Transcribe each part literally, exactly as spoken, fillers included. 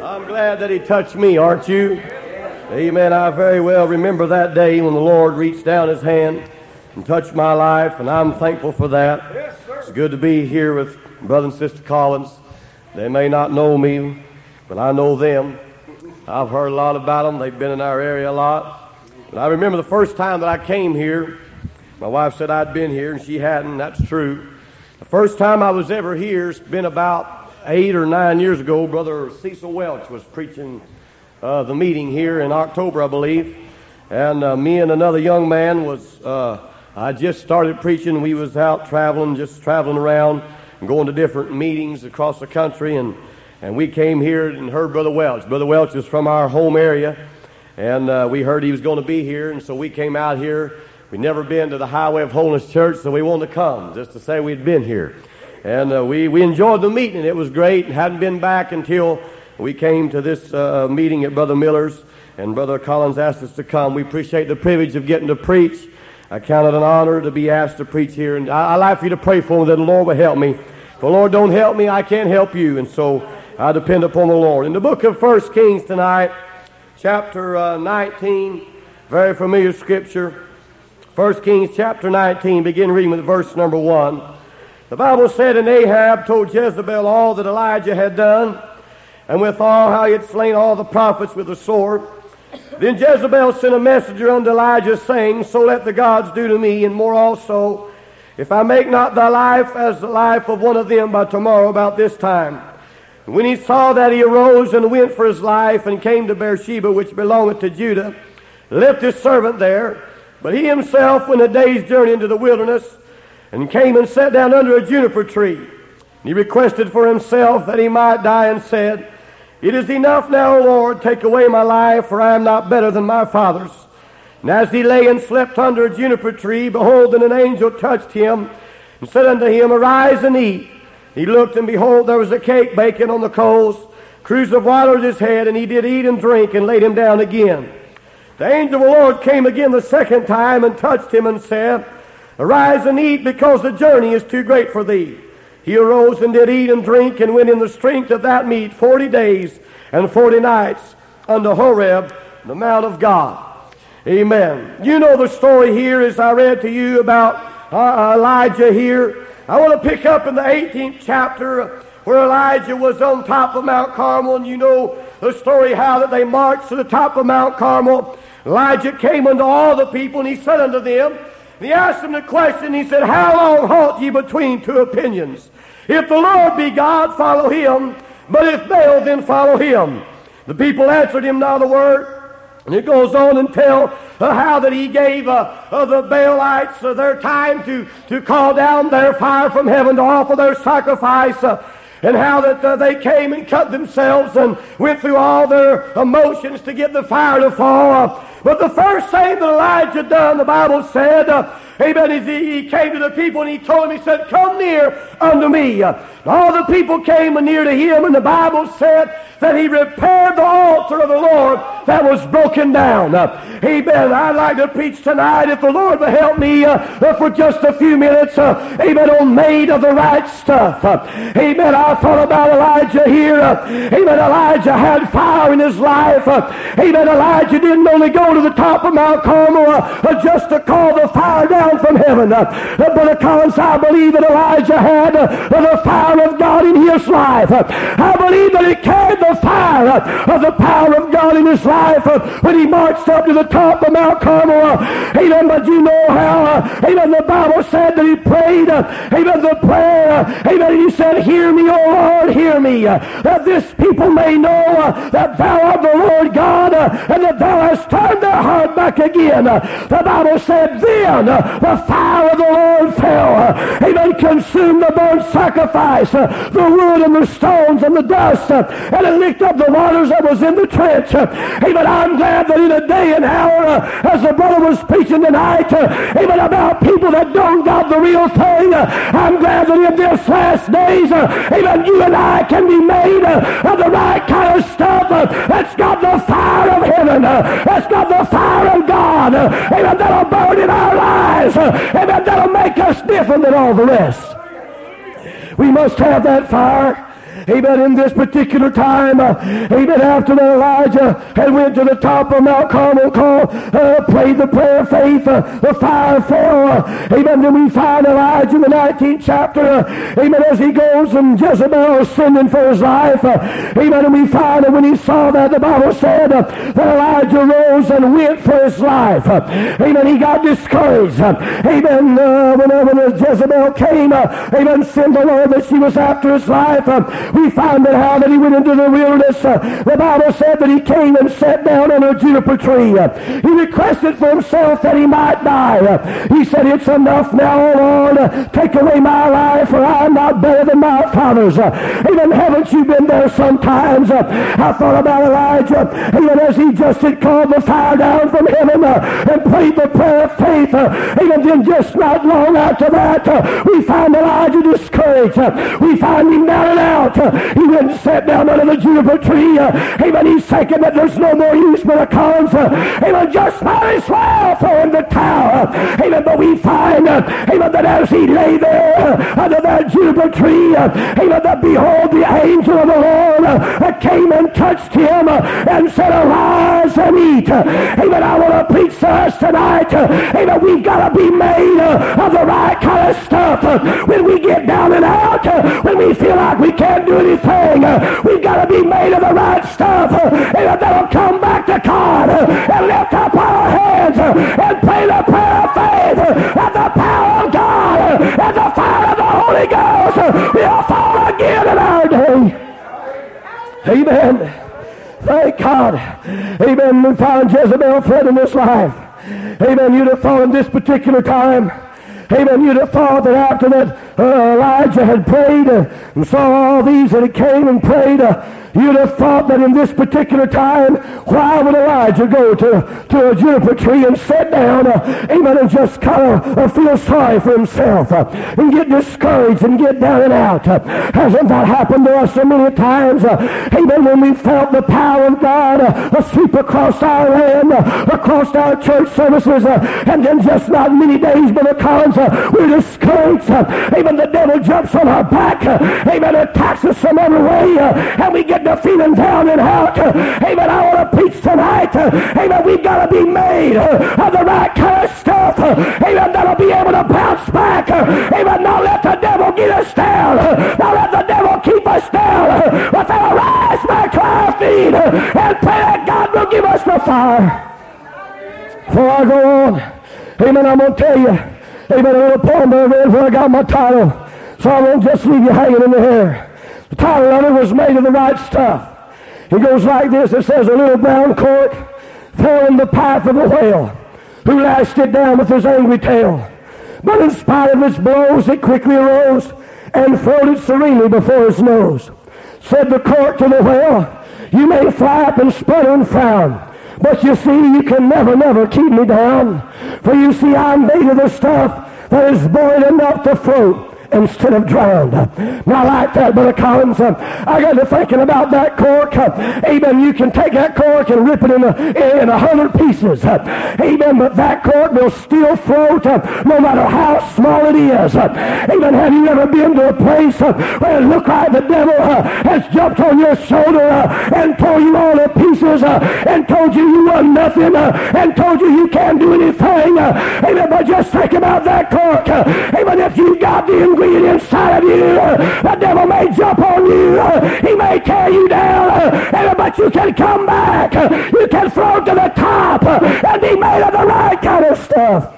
I'm glad that he touched me, aren't you? Amen. I very well remember that day when the Lord reached down his hand and touched my life, and I'm thankful for that. It's good to be here with Brother and Sister Collins. They may not know me, but I know them. I've heard a lot about them. They've been in our area a lot. But I remember the first time that I came here, my wife said I'd been here, and she hadn't. That's true. The first time I was ever here has been about eight or nine years ago. Brother Cecil Welch was preaching uh, the meeting here in October, I believe. And uh, me and another young man was, uh, I just started preaching. We was out traveling, just traveling around and going to different meetings across the country. And, and we came here and heard Brother Welch. Brother Welch is from our home area. And uh, we heard he was going to be here. And so we came out here. We'd never been to the Highway of Holiness Church, so we wanted to come just to say we'd been here. And uh, we, we enjoyed the meeting. It was great. Hadn't been back until we came to this uh, meeting at Brother Miller's, and Brother Collins asked us to come. We appreciate the privilege of getting to preach. I count it an honor to be asked to preach here. And I, I'd like for you to pray for me that the Lord will help me. If the Lord don't help me, I can't help you. And so I depend upon the Lord. In the book of First Kings tonight, chapter uh, nineteen, very familiar scripture. First Kings chapter nineteen, begin reading with verse number one. The Bible said, and Ahab told Jezebel all that Elijah had done, and withal how he had slain all the prophets with the sword. Then Jezebel sent a messenger unto Elijah, saying, so let the gods do to me, and more also, if I make not thy life as the life of one of them by tomorrow about this time. And when he saw that, he arose and went for his life, and came to Beersheba, which belongeth to Judah, left his servant there. But he himself went a day's journey into the wilderness, and came and sat down under a juniper tree. And he requested for himself that he might die, and said, it is enough now, O Lord, take away my life, for I am not better than my fathers. And as he lay and slept under a juniper tree, behold, and an angel touched him, and said unto him, arise and eat. He looked, and behold, there was a cake baking on the coals, cruse of water at his head, and he did eat and drink, and laid him down again. The angel of the Lord came again the second time, and touched him, and said, arise and eat, because the journey is too great for thee. He arose and did eat and drink, and went in the strength of that meat forty days and forty nights unto Horeb, the mount of God. Amen. You know the story here, as I read to you about uh, Elijah here. I want to pick up in the eighteenth chapter where Elijah was on top of Mount Carmel, and you know the story how that they marched to the top of Mount Carmel. Elijah came unto all the people, and he said unto them, and he asked them the question, he said, how long halt ye between two opinions? If the Lord be God, follow him, but if Baal, then follow him. The people answered him not a word. And it goes on and tell uh, how that he gave uh, uh, the Baalites uh, their time to, to call down their fire from heaven to offer their sacrifice, uh, and how that uh, they came and cut themselves and went through all their emotions to get the fire to fall. Uh, but the first thing that Elijah done, the Bible said, uh, amen, is he, he came to the people and he told them, he said, come near unto me. Uh, all the people came near to him, and the Bible said that he repaired the altar of the Lord that was broken down. Uh, amen. I'd like to preach tonight, if the Lord will help me uh, uh, for just a few minutes, uh, amen, on made of the right stuff. Uh, amen. I thought about Elijah here. Uh, amen. Elijah had fire in his life. Uh, amen. Elijah didn't only go to the top of Mount Carmel uh, uh, just to call the fire down from heaven. Uh, uh, Brother Collins, I believe that Elijah had uh, the fire of God in his life. Uh, I believe that he carried the fire uh, of the power of God in his life uh, when he marched up to the top of Mount Carmel. Uh, amen. But you know how, uh, amen, the Bible said that he prayed, uh, amen, the prayer, uh, amen, he said, hear me, O Lord, hear me, uh, that this people may know uh, that thou art the Lord God, uh, and that thou hast turned their heart back again. Uh, the Bible said, then uh, the fire of the Lord fell, uh, amen, consumed the burnt sacrifice, uh, the wood and the stones and the dust, uh, and it licked up the waters that was in the trench. Uh, amen. I'm glad that in a day and hour, uh, as the brother was preaching tonight, uh, amen, about people that don't got the real thing, uh, I'm glad that in this last days, uh, amen, you and I can be made uh, of the right kind of stuff uh, that's got the fire of heaven, uh, that's got the fire of God, uh, amen, that'll burn in our lives, uh, amen, that'll make us different than all the rest. We must have that fire. Amen. In this particular time, uh, amen, after that Elijah had went to the top of Mount Carmel, called, uh, prayed the prayer of faith, uh, the fire fell. Uh, amen. Then we find Elijah in the nineteenth chapter. Uh, amen. As he goes and Jezebel is sending for his life. Uh, amen. And we find that when he saw that, the Bible said uh, that Elijah rose and went for his life. Uh, amen. He got discouraged. Uh, amen. Uh, whenever Jezebel came, uh, amen, sent the Lord that she was after his life. Uh, we find that how that he went into the wilderness. Uh, the Bible said that he came and sat down under a juniper tree. Uh, he requested for himself that he might die. Uh, he said, it's enough now, O Lord. Uh, take away my life, for I am not better than my fathers. Uh, amen. Haven't you been there sometimes? Uh, I thought about Elijah. Amen. As he just had called the fire down from heaven uh, and prayed the prayer of faith. Uh, amen. Then just not long after that, uh, we find Elijah discouraged. Uh, we find him down and out. Uh, he went and sat down under the juniper tree. Uh, amen. He's thinking that there's no more use for the cons. Uh, amen. Just might as well throw in the towel. Uh, amen. But we find, uh, amen, that as he lay there uh, under that juniper tree, uh, amen, that behold, the angel of the Lord uh, came and touched him uh, and said, arise and eat. Uh, amen. I want to preach to us tonight. Uh, amen. We've got to be made uh, of the right kind of stuff. Uh, when we get down and out, uh, when we feel like we can't do anything, uh, we've got to be made of the right stuff. Uh, and that'll come back to God uh, and lift up our hands uh, and pray the prayer of faith uh, and the power of God uh, and the fire of the Holy Ghost uh, will fall again in our day. Amen. Thank God. Amen. We find Jezebel fled in this life. Amen. You'd have thought in this particular time, amen, you'd have thought that after that uh, Elijah had prayed uh, and saw all these that he came and prayed, uh, you'd have thought that in this particular time, why would Elijah go to, to a juniper tree and sit down, uh, amen, and just kind of uh, feel sorry for himself uh, and get discouraged and get down and out? Uh, hasn't that happened to us so many times? Uh, amen, when we felt the power of God uh, sweep across our land, uh, across our church services, uh, and then just not many days, but the cons, uh, we're discouraged. Uh, amen, the devil jumps on our back, uh, amen, attacks us some other way, uh, and we get to feeling down and out. Uh, amen, I want to preach tonight. Uh, amen, we've got to be made uh, of the right kind of stuff. Uh, amen, that'll be able to bounce back. Uh, amen, not let the devil get us down. Uh, not let the devil keep us down. Uh, but they'll rise back to our feet uh, and pray that God will give us the fire. Before I go on, amen, I'm going to tell you, amen, a little poem I read where I got my title, so I won't just leave you hanging in the air. The title of it was Made of the Right Stuff. It goes like this. It says, a little brown cork fell in the path of a whale, who lashed it down with his angry tail. But in spite of its blows, it quickly arose and floated serenely before his nose. Said the cork to the whale, you may flap and sputter and frown, but you see, you can never, never keep me down. For you see, I'm made of the stuff that is buoyant enough to float instead of drowned. Now, like that, Brother Collins, uh, I got to thinking about that cork. Uh, amen. You can take that cork and rip it in a, in a hundred pieces. Uh, amen. But that cork will still float uh, no matter how small it is. Uh, amen. Have you ever been to a place uh, where it looked like the devil uh, has jumped on your shoulder uh, and tore you all to pieces uh, and told you you were nothing uh, and told you you can't do anything? Uh, amen. But just think about that cork. Uh, amen. If you got the ingredient inside of you, uh, the devil may jump on you, uh, he may tear you down, uh, but you can come back, uh, you can float to the top uh, and be made of the right kind of stuff.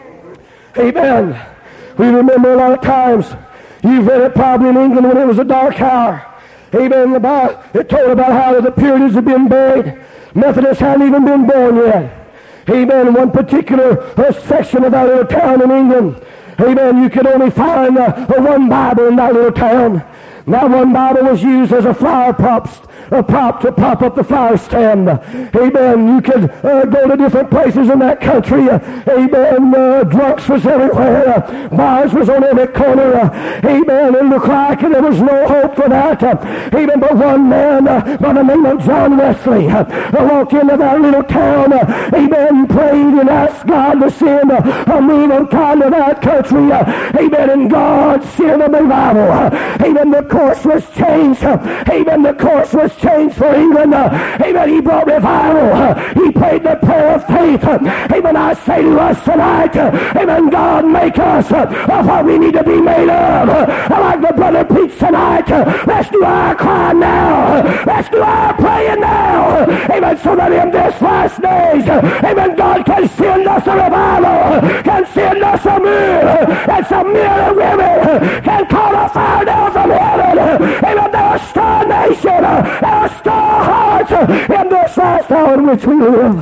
Amen. We remember a lot of times, you've read it probably in England when it was a dark hour. Amen. The Bible, it told about how the Puritans had been buried. Methodists hadn't even been born yet. Amen. In one particular uh, section of that little town in England, amen, you could only find uh, one Bible in that little town. And that one Bible was used as a flower prop a prop to prop up the fire stand. Amen. You could uh, go to different places in that country. Uh, amen. Uh, drunks was everywhere. Uh, bars was on every corner. Uh, amen. It looked like there was no hope for that. Uh, amen. But one man uh, by the name of John Wesley uh, walked into that little town. Uh, amen. Prayed and asked God to send uh, a move of God to that country. Uh, amen. And God sent a revival. Uh, amen. The course was changed. Uh, amen. The course was changed for England. Uh, amen. He brought revival. Uh, he prayed the prayer of faith. Uh, amen. I say to us tonight, uh, amen. God, make us uh, of what we need to be made of. Uh, like the brother preached tonight, uh, let's do our cry now. Uh, let's do our praying now. Uh, amen. So that in this last days, uh, amen, God can send us a revival. Uh, can send us a move. Uh, and some men and women uh, can call a fire down from heaven. Uh, amen. They'll stir a nation. Uh, they'll stir hearts uh, in this last hour in which we live.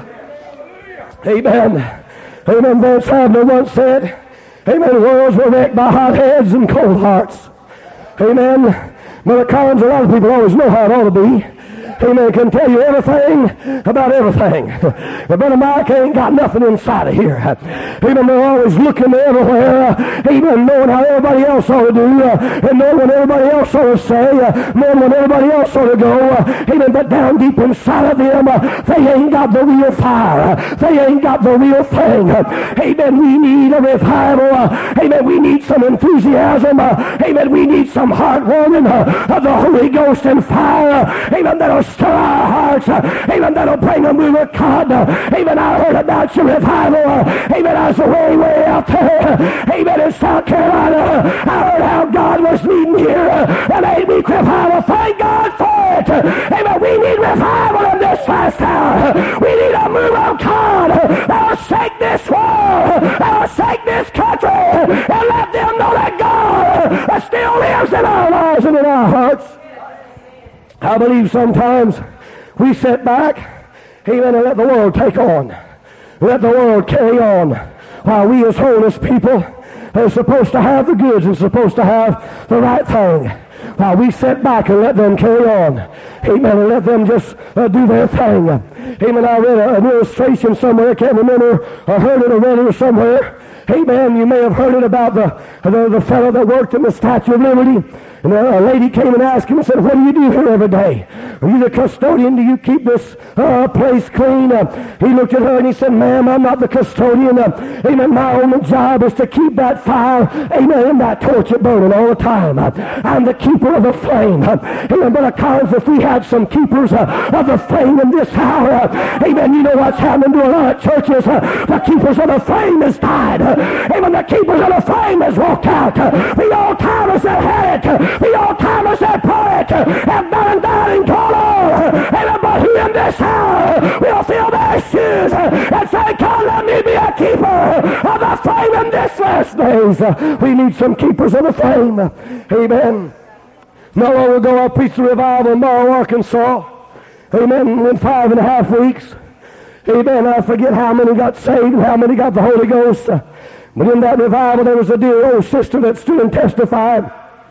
Amen. Amen. Vance Havner once said, amen, worlds were wrecked by hot heads and cold hearts. Amen. Brother Collins, a lot of people always know how it ought to be. Amen. Can tell you everything about everything. But Brother Mike ain't got nothing inside of here. Amen. They're always looking everywhere. Amen. Knowing how everybody else ought to do. And knowing what everybody else ought to say. Knowing what everybody else ought to go. Amen. But down deep inside of them, they ain't got the real fire. They ain't got the real thing. Amen. We need a revival. Amen. We need some enthusiasm. Amen. We need some heartwarming of the Holy Ghost and fire. Amen. That'll stir our hearts. Amen. That'll bring a move of God. Amen. I heard about your revival. Amen. I was way, way out there. Amen. In South Carolina. I heard how God was leading here. An eight-week revival. Thank God for it. Amen. We need revival in this last hour. We need a move of God that'll shake this world. That'll shake this country. And let them know that God still lives in our lives and in our hearts. I believe sometimes we sit back, amen, and let the world take on. Let the world carry on. While we as holiness people are supposed to have the goods and supposed to have the right thing. While we sit back and let them carry on. Amen. And let them just uh, do their thing. Amen. I read a, an illustration somewhere. I can't remember. I heard it or read it somewhere. Amen. You may have heard it about the, the, the fellow that worked in the Statue of Liberty. And a lady came and asked him and said, what do you do here every day? Are you the custodian? Do you keep this uh, place clean? Uh, he looked at her and he said, ma'am, I'm not the custodian. Uh, amen. My only job is to keep that fire, amen, and that torch burning all the time. Uh, I'm the keeper of the flame. Uh, amen. But of course, if we had some keepers uh, of the flame in this hour, uh, amen, you know what's happening to a lot of churches? Uh, the keepers of the flame has died. Uh, amen. The keepers of the flame has walked out. Uh, the old timers that had it. Uh, The old timers that poet have done down and gone on. Amen. But who in this hour will fill their shoes and say, God, let me be a keeper of the flame in this last days. We need some keepers of the flame. Amen. Not long ago, I preached a revival in Morrow, Arkansas. Amen. In five and a half weeks. Amen. I forget how many got saved and how many got the Holy Ghost. But in that revival, there was a dear old sister that stood and testified.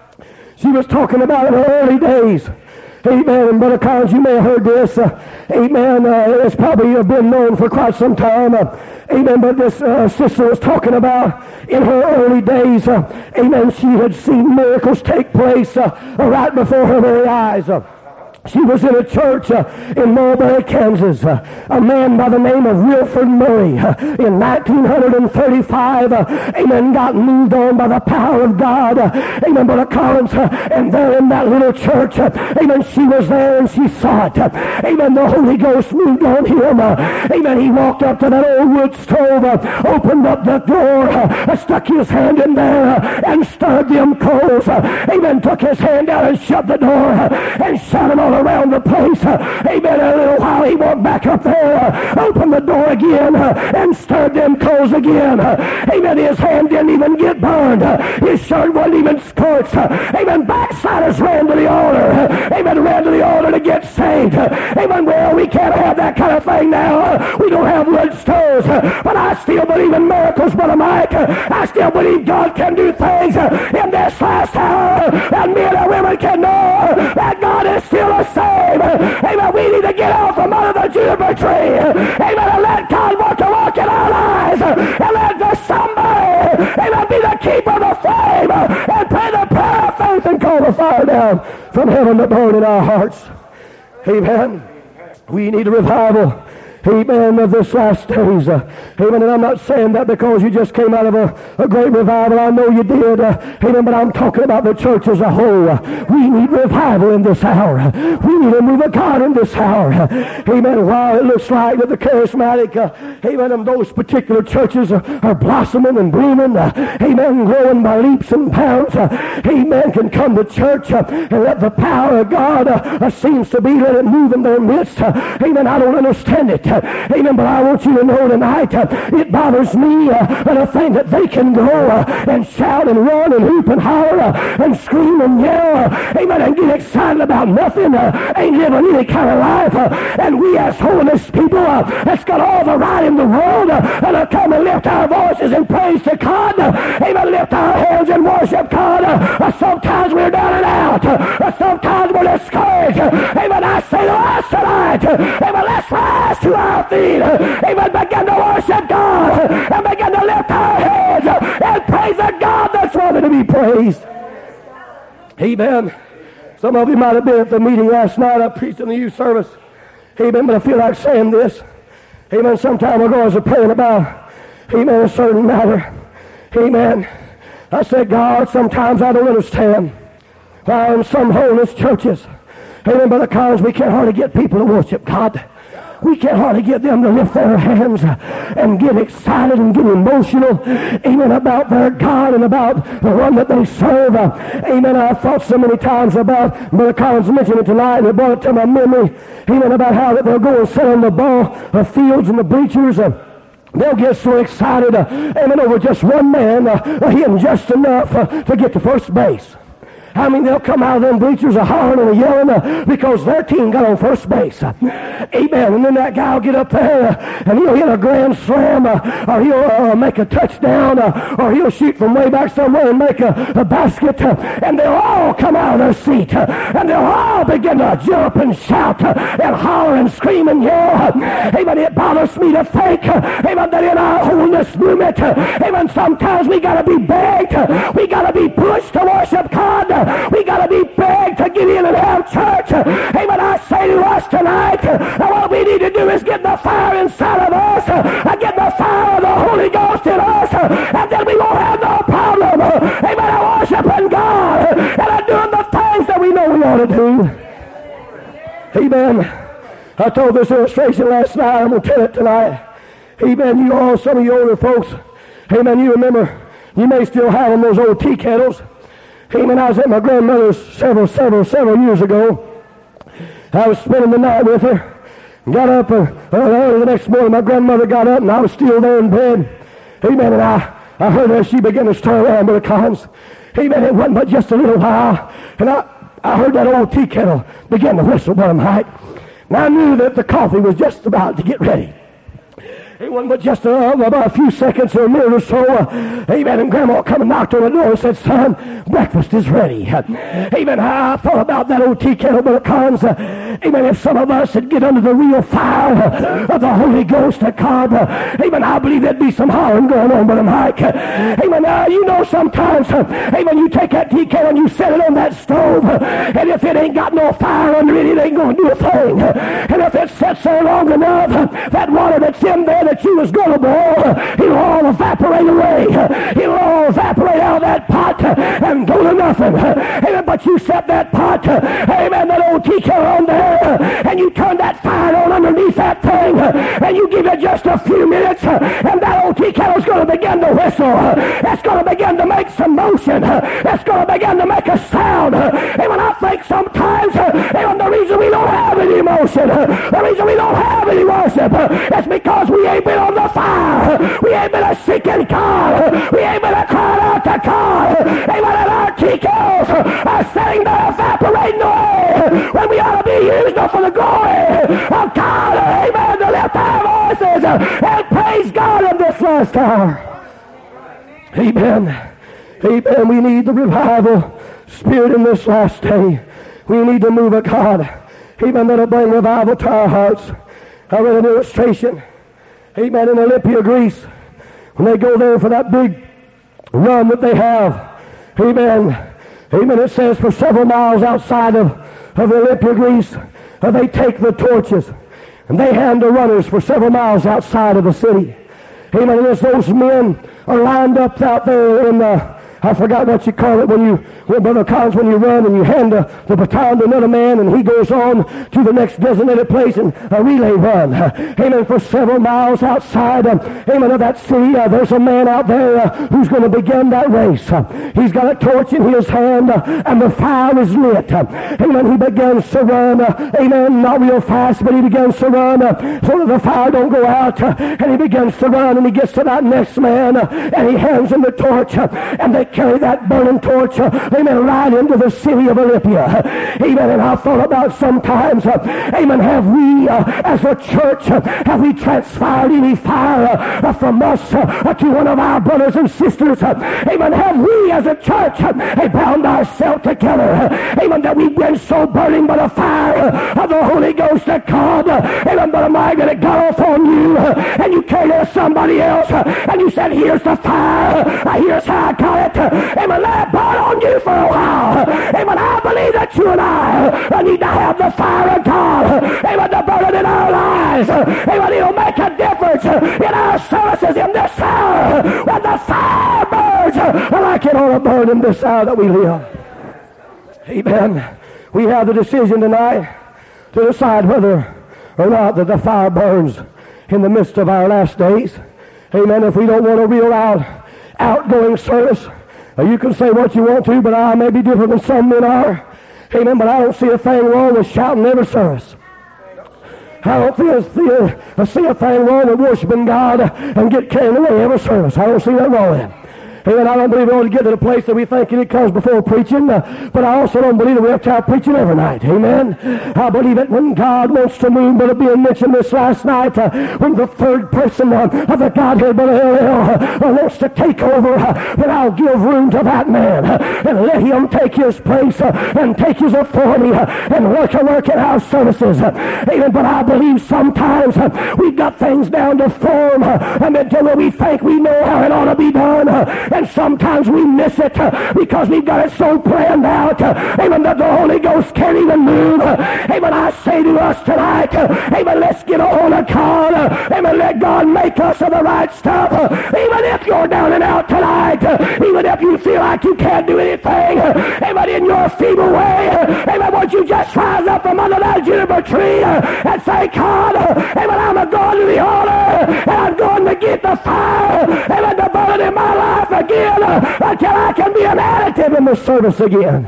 She was talking about in her early days. Amen. And Brother Collins, you may have heard this. Uh, amen. Uh, it's probably been known for quite some time. Uh, amen. But this uh, sister was talking about in her early days. Uh, amen. She had seen miracles take place uh, right before her very eyes. Uh, She was in a church uh, in Mulberry, Kansas. Uh, a man by the name of Wilford Murray uh, in nineteen thirty-five, uh, amen, got moved on by the power of God. Uh, amen, Brother Collins. Uh, and there in that little church, uh, amen, she was there and she saw it. Uh, amen, the Holy Ghost moved on him. Uh, amen, he walked up to that old wood stove, uh, opened up the door, uh, stuck his hand in there uh, and stirred them coals. Uh, amen, took his hand out and shut the door uh, and shut them all around the place. Uh, amen. A little while he walked back up there, uh, opened the door again, uh, and stirred them coals again. Uh, amen. His hand didn't even get burned. Uh, his shirt wasn't even scorched. Uh, amen. Backsliders ran to the altar. Uh, amen. Ran to the altar to get saved. Uh, amen. Well, we can't have that kind of thing now. Uh, we don't have wood stoves. Uh, but I still believe in miracles, Brother Mike. Uh, I still believe God can do things uh, in this last hour. Uh, and men and women can know uh, that God is still a save. Amen. We need to get out from under the juniper tree. Amen. And let God want to walk in our lives. And let the somebody, amen, be the keeper of the flame. And pray the prayer of faith and call the fire down from heaven to burn in our hearts. Amen. We need a revival. Amen, of this last days. Uh, amen, and I'm not saying that because you just came out of a, a great revival. I know you did. Uh, amen, but I'm talking about the church as a whole. Uh, we need revival in this hour. We need a move of God in this hour. Uh, amen, while it looks like that the charismatic, uh, amen, and those particular churches are, are blossoming and blooming, uh, amen, growing by leaps and bounds, uh, amen, can come to church uh, and let the power of God uh, uh, seems to be, let it move in their midst. Uh, amen, I don't understand it. Amen, but I want you to know tonight, uh, it bothers me uh, the thing that they can go uh, and shout and run and hoop and holler uh, and scream and yell, uh, amen, and get excited about nothing, uh, ain't living any kind of life, uh, and we as holiness people uh, that's got all the right in the world uh, and uh, come and lift our voices in praise to God, uh, amen, lift our hands and worship God. Uh, uh, sometimes we're down and out, uh, sometimes we're discouraged, uh, amen. I say to us tonight, uh, amen, let's rise to our feet, amen, begin to worship God and begin to lift our heads and praise the God that's worthy to be praised. Amen. Some of you might have been at the meeting last night. I preached in the youth service. Amen, but I feel like saying this. Amen, some time ago I was praying about, amen, a certain matter. Amen. I said, God, sometimes I don't understand why in some holiness churches, amen, but at times we can't hardly get people to worship God. We can't hardly get them to lift their hands and get excited and get emotional, amen, about their God and about the one that they serve. Amen. I've thought so many times about, Brother Collins mentioned it tonight, and it brought it to my memory, amen, about how that they'll go and sit on the ball uh, fields and the bleachers. Uh, They'll get so excited, uh, amen, over just one man uh, hitting just enough uh, to get to first base. I mean, they'll come out of them bleachers a hollering and yelling uh, because their team got on first base. Uh, amen. And then that guy will get up there uh, and he'll hit a grand slam uh, or he'll uh, make a touchdown uh, or he'll shoot from way back somewhere and make a, a basket. Uh, and they'll all come out of their seat uh, and they'll all begin to jump and shout uh, and holler and scream and yell. Uh, amen. It bothers me to think, uh, amen, that in our holiness movement, uh, amen, sometimes we got to be begged. Uh, we got to be pushed to worship God. Uh, We got to be begged to get in and have church. Amen. I say to us tonight, that what we need to do is get the fire inside of us, and get the fire of the Holy Ghost in us, and then we won't have no problem. Amen. Of worshiping God and doing the things that we know we ought to do. Amen. I told this illustration last night. I'm going to tell it tonight. Amen. You all, some of you older folks, amen, you remember, you may still have them, those old tea kettles. Amen. I was at my grandmother's several, several, several years ago. I was spending the night with her. Got up uh, early the next morning. My grandmother got up and I was still there in bed. Amen. And I, I heard her. She began to stir around, Brother Collins. Amen. It wasn't but just a little while. And I, I heard that old tea kettle begin to whistle one night. And I knew that the coffee was just about to get ready. It wasn't but just uh, about a few seconds or a minute or so. Uh, amen. And Grandma come and knocked on the door and said, "Son, breakfast is ready." Uh, amen. I thought about that old tea kettle, Brother Collins. Uh, amen. If some of us would get under the real fire uh, of the Holy Ghost at God, uh, amen, I believe there'd be some hollering going on, Brother Mike. Uh, amen. Uh, you know, sometimes, uh, amen, you take that tea kettle and you set it on that stove, uh, and if it ain't got no fire under it, it ain't going to do a thing. Uh, and if it sits there long enough, uh, that water that's in there that you was going to boil, it'll all evaporate away. It'll all evaporate out of that pot and go to nothing. Amen. But you set that pot, amen, that old tea kettle on there, and you turn that fire on underneath that thing, and you give it just a few minutes, and that old tea kettle's going to begin to whistle. It's going to begin to make some motion. It's going to begin to make a sound. Amen. I think sometimes, amen, the reason we don't have any motion, the reason we don't have any worship, is because we ain't been on the fire. We ain't been seeking God. We ain't been crying out to God. Amen. And our tea kettles are sitting there evaporating away when we ought to be used up for the glory of God. Amen. To lift our voices and praise God in this last hour. Amen. Amen. We need the revival spirit in this last day. We need the move of God. Amen, that'll bring revival to our hearts. I read an illustration, amen, in Olympia, Greece, when they go there for that big run that they have. Amen. Amen. It says for several miles outside of, of Olympia, Greece, uh, they take the torches and they hand the runners for several miles outside of the city. Amen. And as those men are lined up out there in the, I forgot what you call it when you, when Brother Collins, when you run and you hand the, the baton to another man and he goes on to the next designated place and a relay run. Uh, amen. For several miles outside, uh, amen, of that city, uh, there's a man out there uh, who's going to begin that race. Uh, he's got a torch in his hand uh, and the fire is lit. Uh, amen. He begins to run. Uh, amen. Not real fast, but he begins to run uh, so that the fire don't go out. Uh, and he begins to run and he gets to that next man uh, and he hands him the torch uh, and they carry that burning torch, uh, amen, right into the city of Olympia. Amen. And I thought about sometimes, uh, amen, have we, uh, as a church, uh, have we transferred any fire uh, from us uh, to one of our brothers and sisters? Uh, amen. Have we, as a church, uh, bound ourselves together? Uh, amen. That we've been so burning by the fire uh, of the Holy Ghost that God, uh, amen, but am I going to got off on you uh, and you carried to somebody else uh, and you said, here's the fire, uh, here's how I got it. Uh, amen. Let it burn on you for a while. Amen. I believe that you and I uh, need to have the fire of God. Amen. To burn it in our lives. Amen. It'll make a difference in our services in this hour. When the fire burns, like it ought to burn in this hour that we live. Amen. We have the decision tonight to decide whether or not that the fire burns in the midst of our last days. Amen. If we don't want a real out, outgoing service, you can say what you want to, but I may be different than some men are. Amen. But I don't see a thing wrong with shouting every service. I don't see a, see, a, see a thing wrong with worshiping God and get carried away every service. I don't see that wrong with it. Amen. I don't believe we ought to get to the place that we think it comes before preaching, uh, but I also don't believe that we have to have preaching every night. Amen. I believe it when God wants to move, but it being mentioned this last night, uh, when the third person uh, of the Godhead, Brother L L, uh, wants to take over, uh, then I'll give room to that man uh, and let him take his place uh, and take his authority uh, and work a work in our services. Uh, amen. But I believe sometimes uh, we've got things down to form uh, and until we think we know how it ought to be done. Uh, And sometimes we miss it uh, because we've got it so planned out. Uh, amen. That the Holy Ghost can't even move. Uh, amen. I say to us tonight, uh, amen, let's get a hold of God. Uh, amen. Let God make us of the right stuff. Uh, even if you're down and out tonight, uh, even if you feel like you can't do anything, uh, amen, in your feeble way, uh, amen, won't you just rise up from under that juniper tree uh, and say, God, uh, amen, I'm going to the altar and I'm going to get the fire, amen, to burn in my life again uh, until I can be an additive in the service again.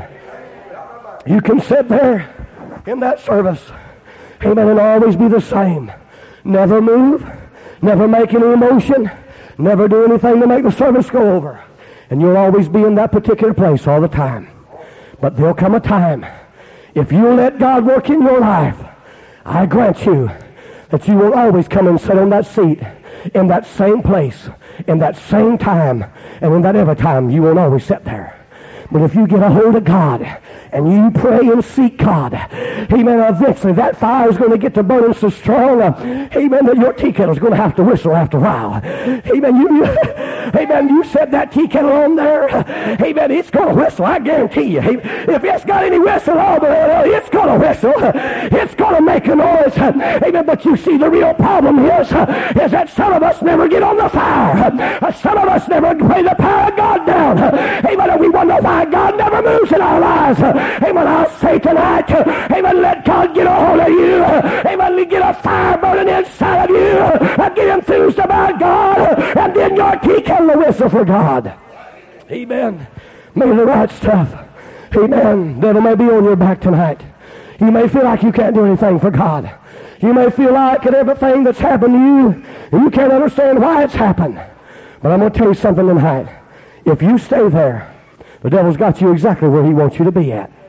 You can sit there in that service, amen, and always be the same. Never move, never make any emotion, never do anything to make the service go over. And you'll always be in that particular place all the time. But there'll come a time, if you let God work in your life, I grant you that you will always come and sit on that seat in that same place, in that same time, and in that every time. You won't always sit there. But if you get a hold of God and you pray and seek God, amen, eventually that fire is going to get to burning so strong, uh, amen, that your tea kettle is going to have to whistle after a while. Amen. You, you, amen, you set that tea kettle on there, amen, it's going to whistle, I guarantee you. If it's got any whistle on it, it's going to whistle. It's going to make a noise. Amen. But you see, the real problem is, is that some of us never get on the fire. Some of us never pray the power of God down. Amen. And we wonder why God never moves in our lives. Amen. I'll say tonight, amen, let God get a hold of you. Amen. Get a fire burning inside of you. Get enthused about God. And then your tea kettle will whistle for God. Amen. May the right stuff. Amen. Devil may be on your back tonight. You may feel like you can't do anything for God. You may feel like that everything that's happened to you, you can't understand why it's happened. But I'm going to tell you something tonight. If you stay there, the devil's got you exactly where he wants you to be at.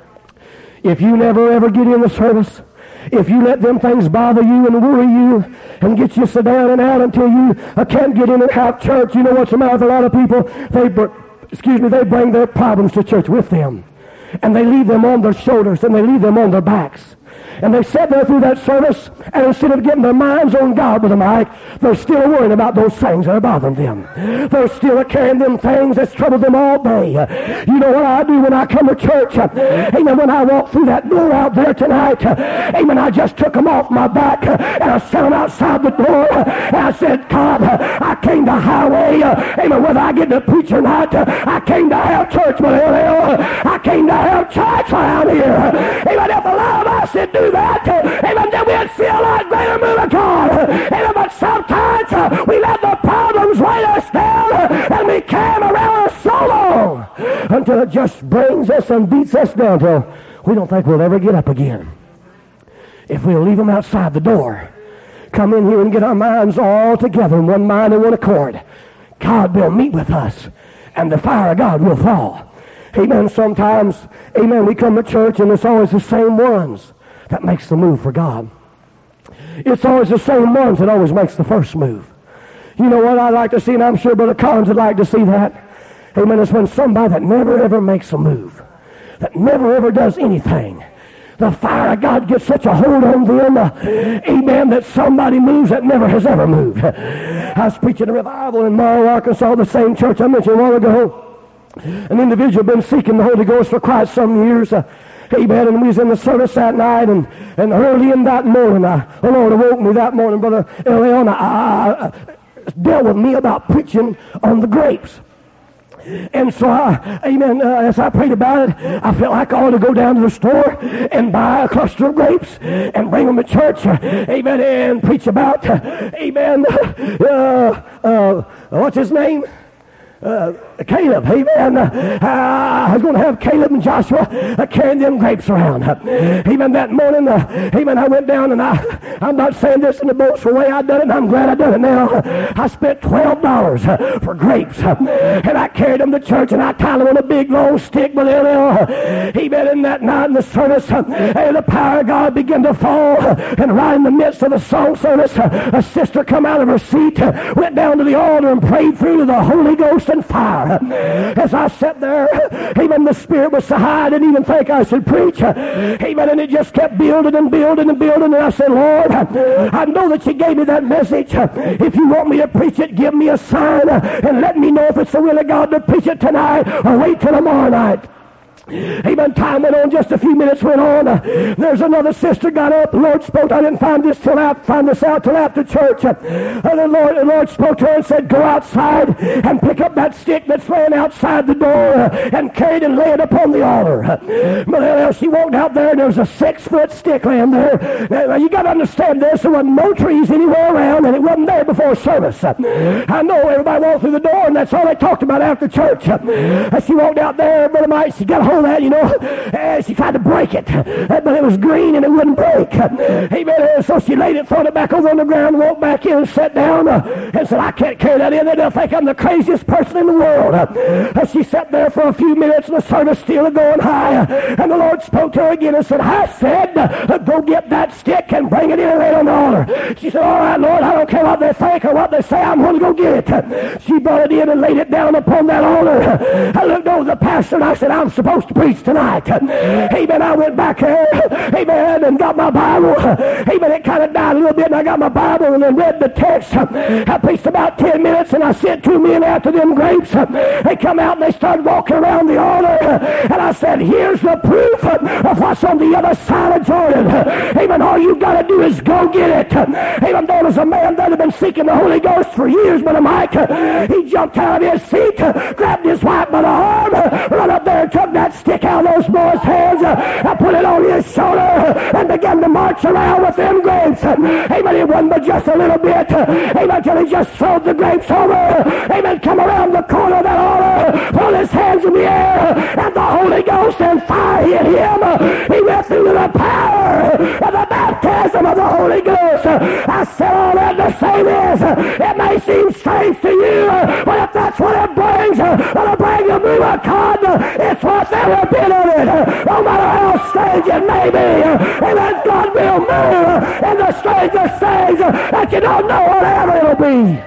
If you never ever get in the service, if you let them things bother you and worry you and get you sit down and out until you uh, can't get in and have church, you know what's the matter with a lot of people? They, br- excuse me, they bring their problems to church with them. And they leave them on their shoulders and they leave them on their backs. And they sat there through that service, and instead of getting their minds on God with a mic, they're still worrying about those things that are bothering them. They're still carrying them things that's troubled them all day. You know what I do when I come to church? Amen. When I walk through that door out there tonight, amen, I just took them off my back, and I set them outside the door, and I said, God, I came to Highway, amen, whether I get to preach or not, I came to have church, but I came to have church around here. Amen. If a lot of us would do that, amen, then we'd see a lot greater move of God. Amen. But sometimes uh, we let the problems weigh us down, uh, and we carry them around us so long until it just brings us and beats us down till we don't think we'll ever get up again. If we'll leave them outside the door, come in here and get our minds all together in one mind and one accord, God will meet with us, and the fire of God will fall. Amen. Sometimes, amen, we come to church and it's always the same ones that makes the move for God. It's always the same ones that always makes the first move. You know what I'd like to see, and I'm sure Brother Collins would like to see that? Amen. It's when somebody that never ever makes a move, that never ever does anything, the fire of God gets such a hold on them, uh, amen, that somebody moves that never has ever moved. I was preaching a revival in Morrow, Arkansas, the same church I mentioned a while ago. An individual had been seeking the Holy Ghost for quite some years. Uh, Amen. And we was in the service that night, and, and early in that morning, I, the Lord awoke me that morning, Brother Leon, I, I, I dealt with me about preaching on the grapes. And so, I, amen, uh, as I prayed about it, I felt like I ought to go down to the store and buy a cluster of grapes and bring them to church, uh, amen, and preach about, uh, amen, uh, uh, what's his name? Uh, Caleb, amen. Uh, I was going to have Caleb and Joshua uh, carrying them grapes around. Uh, amen. That morning, uh, amen, I went down, and I, I'm not saying this in the boastful way I done it, and I'm glad I done it now. Uh, I spent twelve dollars uh, for grapes, uh, and I carried them to church, and I tied them on a big long stick with it. Uh, amen. And that night in the service, uh, and the power of God began to fall, uh, and right in the midst of the song service, uh, a sister come out of her seat, uh, went down to the altar and prayed through the Holy Ghost and fire. As I sat there, amen, the Spirit was so high I didn't even think I should preach. Amen, and it just kept building and building and building, and I said, Lord, I know that you gave me that message. If you want me to preach it, give me a sign and let me know if it's the will of God to preach it tonight or wait till tomorrow night. Amen. Time went on, just a few minutes went on. Uh, there's another sister got up. The Lord spoke. I didn't find this till after, find this out till after church. Uh, the Lord, the Lord spoke to her and said, "Go outside and pick up that stick that's laying outside the door uh, and carry it and lay it upon the altar." Uh, well, she walked out there and there was a six-foot stick laying there. Now, you got to understand this. There wasn't no trees anywhere around, and it wasn't there before service. Uh, I know everybody walked through the door, and that's all they talked about after church. Uh, she walked out there, Brother Mike. She got a hold of that, you know. Uh, she tried to break it, uh, but it was green and it wouldn't break. Uh, amen. So she laid it, thrown it back over on the ground, walked back in and sat down uh, and said, "I can't carry that in there. They'll think I'm the craziest person in the world." Uh, she sat there for a few minutes, and the service still going high. Uh, and the Lord spoke to her again and said, "I said, uh, go get that stick and bring it in and lay it on the altar." She said, "All right, Lord, I don't care what they think or what they say. I'm going to go get it." Uh, she brought it in and laid it down upon that altar. Uh, I looked over the pastor and I said, "I'm supposed to preach tonight." Amen. I went back there, amen, and got my Bible. Amen. It kind of died a little bit, and I got my Bible and then read the text. I preached about ten minutes, and I sent two men after them grapes. They come out and they started walking around the altar, and I said, "Here's the proof of what's on the other side of Jordan." Amen. All you got to do is go get it. Amen. There was a man that had been seeking the Holy Ghost for years, but Mike, he jumped out of his seat, grabbed his wife by the arm, run up there and took that stick out of those boys' hands, uh, put it on his shoulder, uh, and began to march around with them grapes. Uh, amen. It wasn't but just a little bit. Uh, amen. Until he just throwed the grapes over. Uh, amen. Come around the corner of that altar, uh, pulled his hands in the air, uh, and the Holy Ghost and fire hit him. Uh, he went through to the power of the baptism of the Holy Ghost. Uh, I said all that to say this. Uh, it may seem strange to you, uh, but if that's what it brings, uh, it'll bring a move of God. Uh, it's what's ever been of it. Uh, no matter how strange it may be, uh, amen, God will move uh, in the strangest things uh, that you don't know whatever it'll be.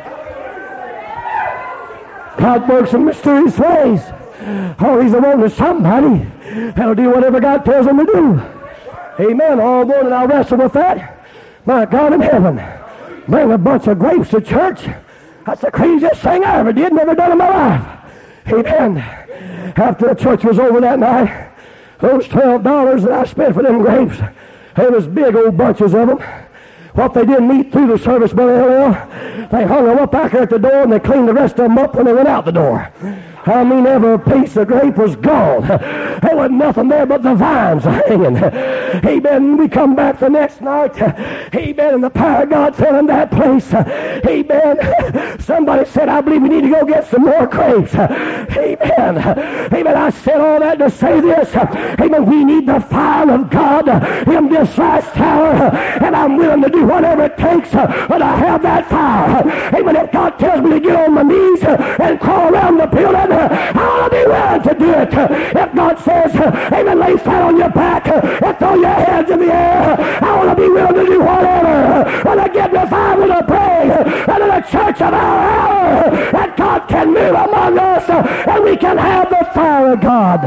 God works in mysterious ways. Oh, he's the one to somebody that'll do whatever God tells him to do. Amen. All morning I wrestled with that. My God in heaven. Bring a bunch of grapes to church. That's the craziest thing I ever did, never done in my life. Amen. After the church was over that night, those twelve dollars that I spent for them grapes, there was big old bunches of them. What they didn't eat through the service, Brother L, they hung them up back there at the door and they cleaned the rest of them up when they went out the door. I mean, every piece of grape was gone. There wasn't nothing there but the vines hanging. Amen. We come back the next night. Amen. And the power of God fell in that place. Amen. Somebody said, I believe we need to go get some more grapes. Amen. Amen. I said all that to say this. Amen. We need the fire of God in this last hour. And I'm willing to do whatever it takes but I have that fire. Amen. If God tells me to get on my knees and crawl around the building, I'll be willing to do it. If God says, amen, lay flat on your back and throw your hands in the air, I want to be willing to do whatever. When I get revival to pray, and in the church of our hour, that God can move among us, and we can have the fire of God.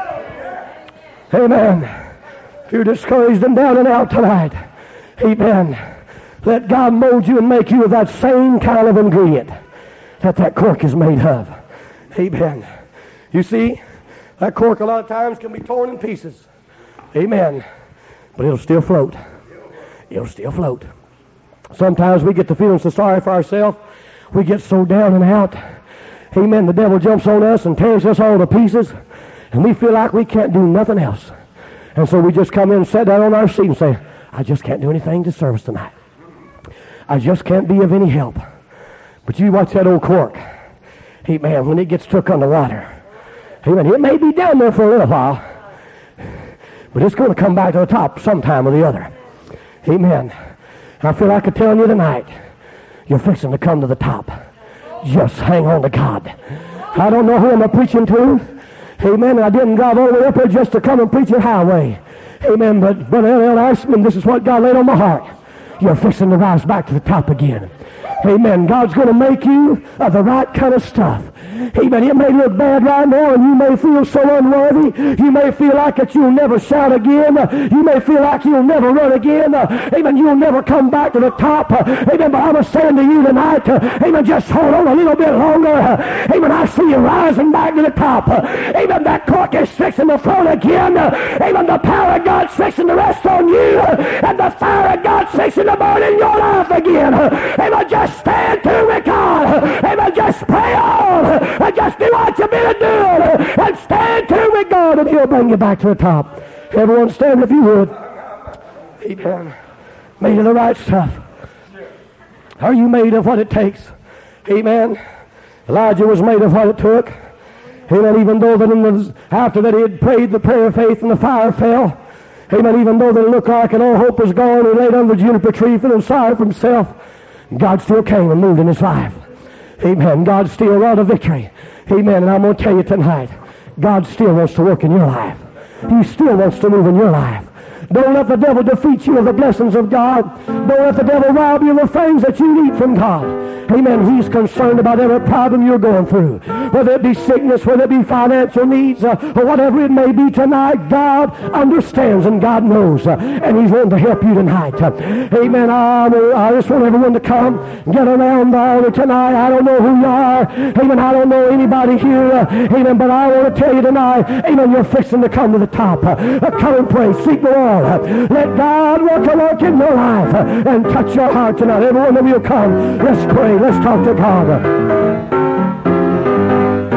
Amen. If you're discouraged and down and out tonight, amen, let God mold you and make you of that same kind of ingredient that that cork is made of. Amen. You see, that cork a lot of times can be torn in pieces. Amen. But it'll still float. It'll still float. Sometimes we get the feeling so sorry for ourselves. We get so down and out. Amen. The devil jumps on us and tears us all to pieces. And we feel like we can't do nothing else. And so we just come in and sit down on our seat and say, I just can't do anything to service tonight. I just can't be of any help. But you watch that old cork. Amen. When it gets took underwater, amen, it may be down there for a little while, but it's going to come back to the top sometime or the other. Amen. I feel like I'm telling you tonight, you're fixing to come to the top. Just hang on to God. I don't know who I'm preaching to. Amen. I didn't drive all the way up here just to come and preach a highway. Amen. But Brother L. Ashman, this is what God laid on my heart. You're fixing to rise back to the top again. Amen. God's going to make you of the right kind of stuff. Amen. It may look bad right now, and you may feel so unworthy. You may feel like that you'll never shout again. You may feel like you'll never run again. Amen. You'll never come back to the top. Amen. But I'm saying to you tonight, amen, just hold on a little bit longer. Amen. I see you rising back to the top. Amen. That cork is fixing to float again. Amen. The power of God's fixing to rest on you. And the fire of God's fixing to burn in your life again. Amen. Just stand to with God. Amen. Just pray on. And just do what you've been doing. And stand to with God, and He'll bring you back to the top. Everyone stand if you would. Amen. Made of the right stuff. Are you made of what it takes? Amen. Elijah was made of what it took. Amen. Even though that in the, after that he had prayed the prayer of faith and the fire fell. Amen. Even though that it looked like and all hope was gone, he laid under the juniper tree feeling sorry for himself. God still came and moved in his life. Amen. God still wrought a victory. Amen. And I'm going to tell you tonight, God still wants to work in your life. He still wants to move in your life. Don't let the devil defeat you of the blessings of God. Don't let the devil rob you of the things that you need from God. Amen. He's concerned about every problem you're going through. Whether it be sickness, whether it be financial needs, uh, or whatever it may be tonight, God understands and God knows. Uh, and He's wanting to help you tonight. Uh, amen. I, I just want everyone to come, get around the altar tonight. I don't know who you are. Amen. I don't know anybody here. Uh, amen. But I want to tell you tonight, amen, you're fixing to come to the top. Uh, uh, come and pray. Seek the Lord. Uh, let God work a work in your life uh, and touch your heart tonight. Everyone of you come. Let's pray. Let's talk to God.